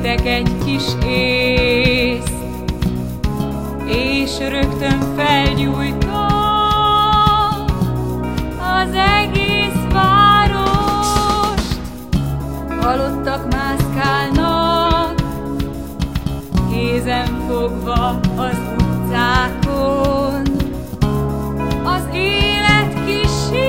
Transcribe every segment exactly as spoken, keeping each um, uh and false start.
Kértek egy kis észt, és rögtön felgyújta az egész várost. Halottak mászkálnak, kézen fogva az utcákon. Az élet kísér,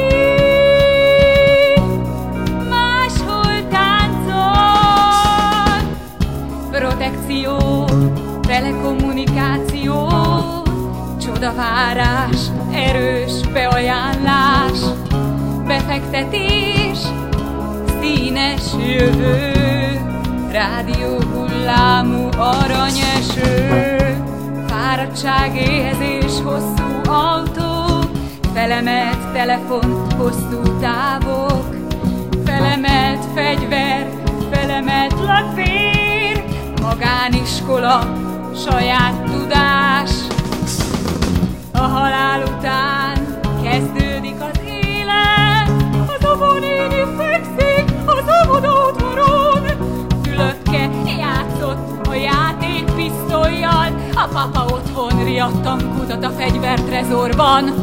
máshol táncol. Protekció, telekommunikáció, csodavárás, erős beajánlás, befektetés, színes jövő, rádióhullámú aranyeső, fáradtság, éhezés, hosszú autók, felemelt telefon, hosszú távok, felemelt fegyver, felemelt lakbér, magániskola, saját tudás. A halál után kezdődik az élet, az óvónéni fekszik az óvoda udvaron. Fülöpke játszott a játékpisztollyal, a papa otthon riadtan kutat a fegyvertrezorban.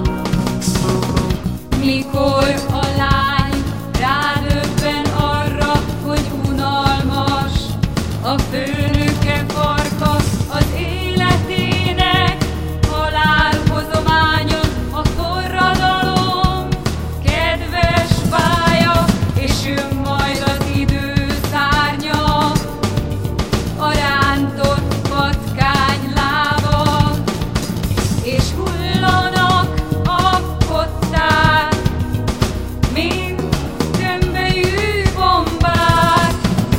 Mikor a lány rádöbben arra, hogy unalmas a főnöke farka az életének, halálhozományon a forradalom, kedves pálya, és jön majd az idő szárnya, a rántott patkány lába, és hullanak a kották, mint gömbölyű bombák.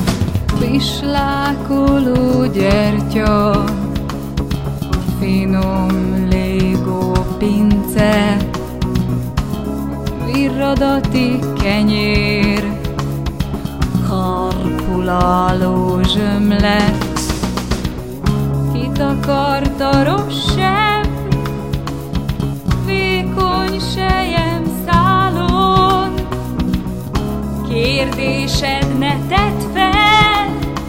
Pislákoló gyertya, finom légó pince, virradati kenyér, karpuláló zsömlet, kitakarta rossem, vékony selyemszálon. Kérdésed ne tedd fel,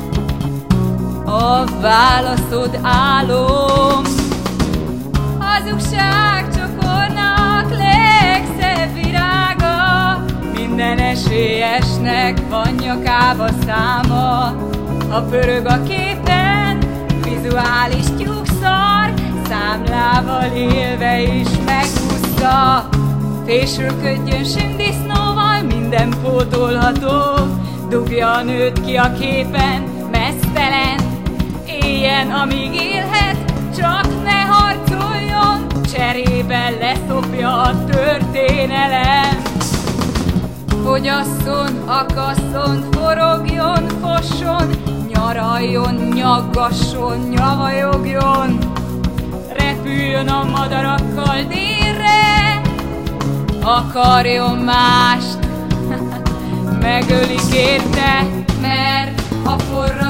a válaszod álom. Hazugság csokornak legszebb virága, minden esélyesnek van nyakába száma. Ha pörög a képen vizuális tyúkszar, számlával élve is megúszza. Fésülködjön sündisznóval, minden pótolható, dugja a nőt ki a képen, meztelen. Éljen, amíg élhet, csak ne harcoljon, cserében leszopja a történelem. Fogyasszon, akasszon, forogjon, fosson, nyaraljon, nyaggasson, nyavajogjon, repüljön a madarakkal délre, akarjon mást, megölik érte, mert a forradalom